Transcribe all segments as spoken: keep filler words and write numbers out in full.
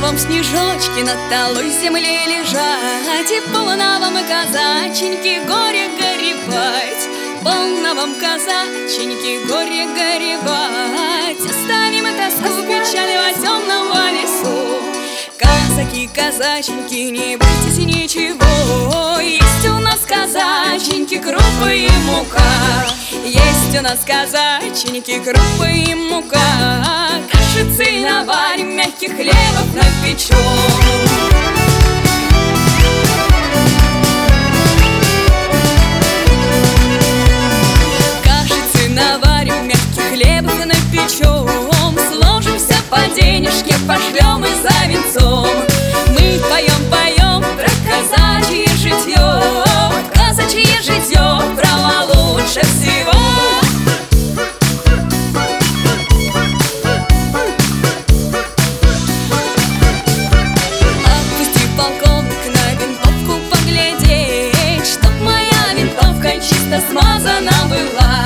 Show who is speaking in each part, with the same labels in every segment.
Speaker 1: вам снежочки на талой земле лежать, и полно вам, казаченьки, горе горевать. Полно вам, казаченьки, горе горевать. Оставим тоску, печаль во темном лесу. Казаки, казаченьки, не бойтесь ничего. Есть у нас, казаченьки, крупа и мука. Есть у нас, казаченьки, крупа и мука. Кашицы наварим, мягких хлебов напечем. Наварим, мягких хлебов напечем. Сложимся по денежке, пошлем и за венцом. Мы поем, поем про казачье житье. Казачье житье право лучше всего. Отпусти, полковник, на винтовку поглядеть, чтоб моя винтовка чисто смазана была.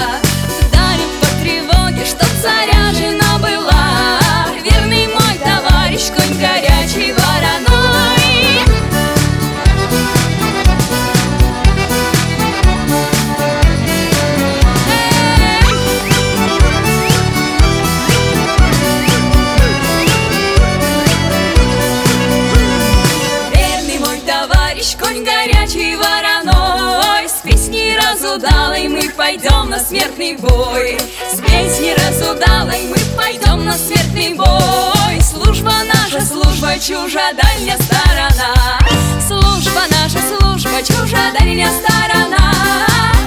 Speaker 1: Чтоб заряжена была, верный мой товарищ, конь горячий вороной. Верный мой товарищ, конь горячий вороной. С песней разудалой мы пойдем на смертный бой. С песней разудалой мы пойдем на смертный бой. Служба наша, служба чужа, дальняя сторона. Служба наша, служба чужа, дальняя сторона.